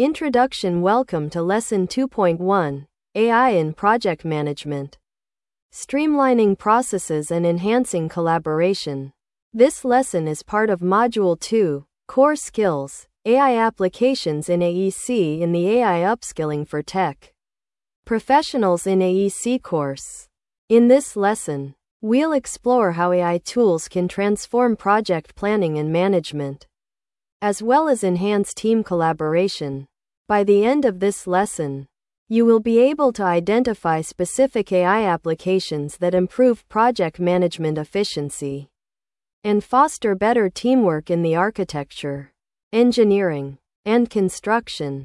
Introduction. Welcome to Lesson 2.1, AI in Project Management. Streamlining processes and enhancing collaboration. This lesson is part of Module 2, Core Skills, AI Applications in AEC in the AI Upskilling for Tech Professionals in AEC course. In this lesson, we'll explore how AI tools can transform project planning and management, as well as enhance team collaboration. By the end of this lesson, you will be able to identify specific AI applications that improve project management efficiency and foster better teamwork in the architecture, engineering, and construction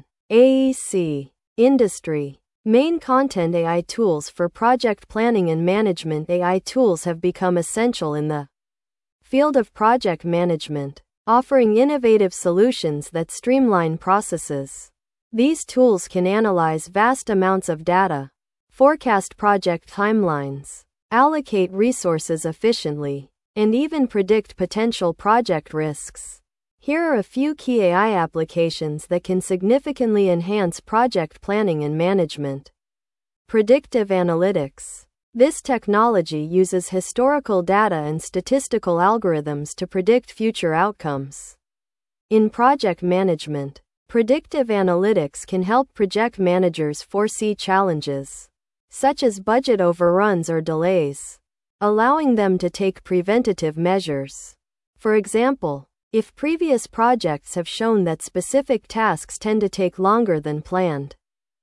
AEC industry. Main content. AI tools for project planning and management. AI tools have become essential in the field of project management, offering innovative solutions that streamline processes. These tools can analyze vast amounts of data, forecast project timelines, allocate resources efficiently, and even predict potential project risks. Here are a few key AI applications that can significantly enhance project planning and management. Predictive analytics. This technology uses historical data and statistical algorithms to predict future outcomes. In project management, predictive analytics can help project managers foresee challenges, such as budget overruns or delays, allowing them to take preventative measures. For example, if previous projects have shown that specific tasks tend to take longer than planned,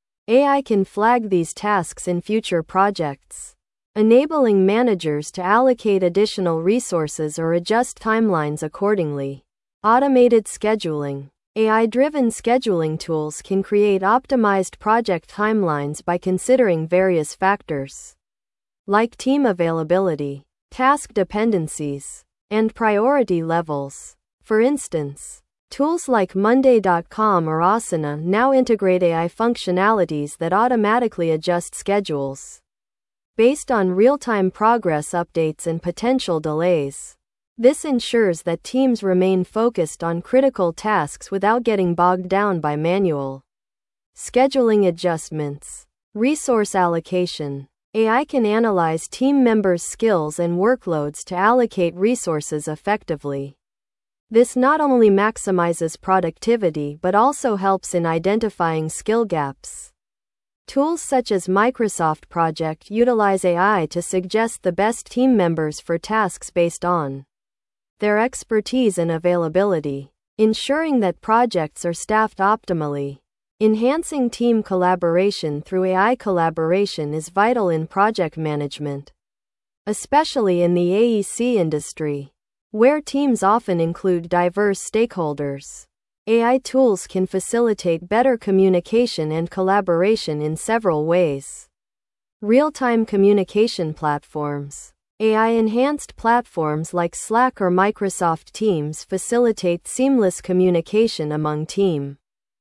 AI can flag these tasks in future projects, enabling managers to allocate additional resources or adjust timelines accordingly. Automated scheduling. AI-driven scheduling tools can create optimized project timelines by considering various factors, like team availability, task dependencies, and priority levels. For instance, tools like Monday.com or Asana now integrate AI functionalities that automatically adjust schedules based on real-time progress updates and potential delays. This ensures that teams remain focused on critical tasks without getting bogged down by manual scheduling adjustments. Resource allocation. AI can analyze team members' skills and workloads to allocate resources effectively. This not only maximizes productivity but also helps in identifying skill gaps. Tools such as Microsoft Project utilize AI to suggest the best team members for tasks based on their expertise and availability, ensuring that projects are staffed optimally. Enhancing team collaboration through AI. Collaboration is vital in project management, especially in the AEC industry, where teams often include diverse stakeholders. AI tools can facilitate better communication and collaboration in several ways. Real-time communication platforms. AI-enhanced platforms like Slack or Microsoft Teams facilitate seamless communication among team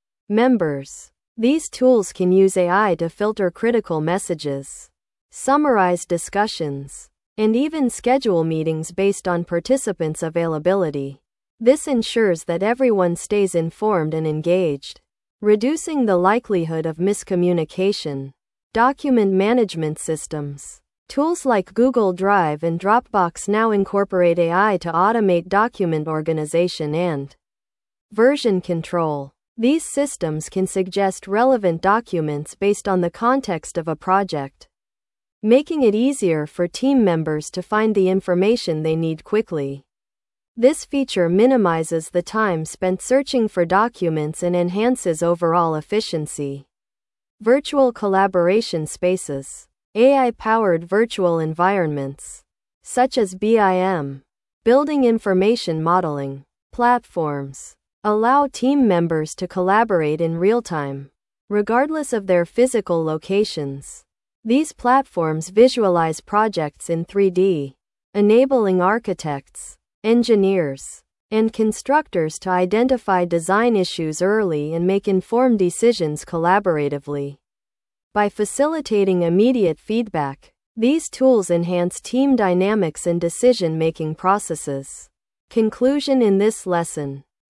members. These tools can use AI to filter critical messages, summarize discussions, and even schedule meetings based on participants' availability. This ensures that everyone stays informed and engaged, reducing the likelihood of miscommunication. Document management systems. Tools like Google Drive and Dropbox now incorporate AI to automate document organization and version control. These systems can suggest relevant documents based on the context of a project, making it easier for team members to find the information they need quickly. This feature minimizes the time spent searching for documents and enhances overall efficiency. Virtual collaboration spaces. AI-powered virtual environments, such as BIM, building information modeling platforms, allow team members to collaborate in real time, regardless of their physical locations. These platforms visualize projects in 3D, enabling architects, engineers, and constructors to identify design issues early and make informed decisions collaboratively. By facilitating immediate feedback, these tools enhance team dynamics and decision-making processes. Conclusion. In this lesson,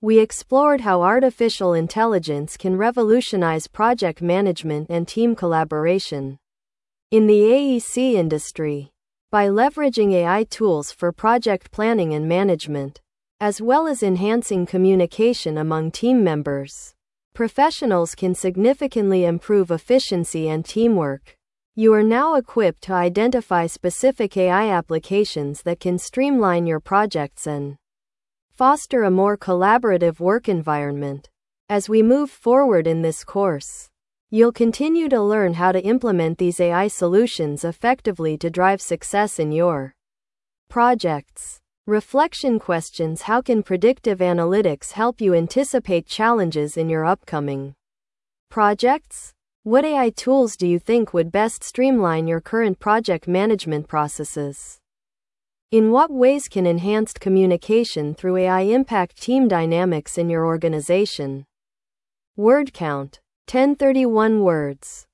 We explored how artificial intelligence can revolutionize project management and team collaboration in the AEC industry. By leveraging AI tools for project planning and management, as well as enhancing communication among team members, professionals can significantly improve efficiency and teamwork. You are now equipped to identify specific AI applications that can streamline your projects and foster a more collaborative work environment. As we move forward in this course, you'll continue to learn how to implement these AI solutions effectively to drive success in your projects. Reflection questions: how can predictive analytics help you anticipate challenges in your upcoming projects? What AI tools do you think would best streamline your current project management processes? In what ways can enhanced communication through AI impact team dynamics in your organization? Word count: 1031 words.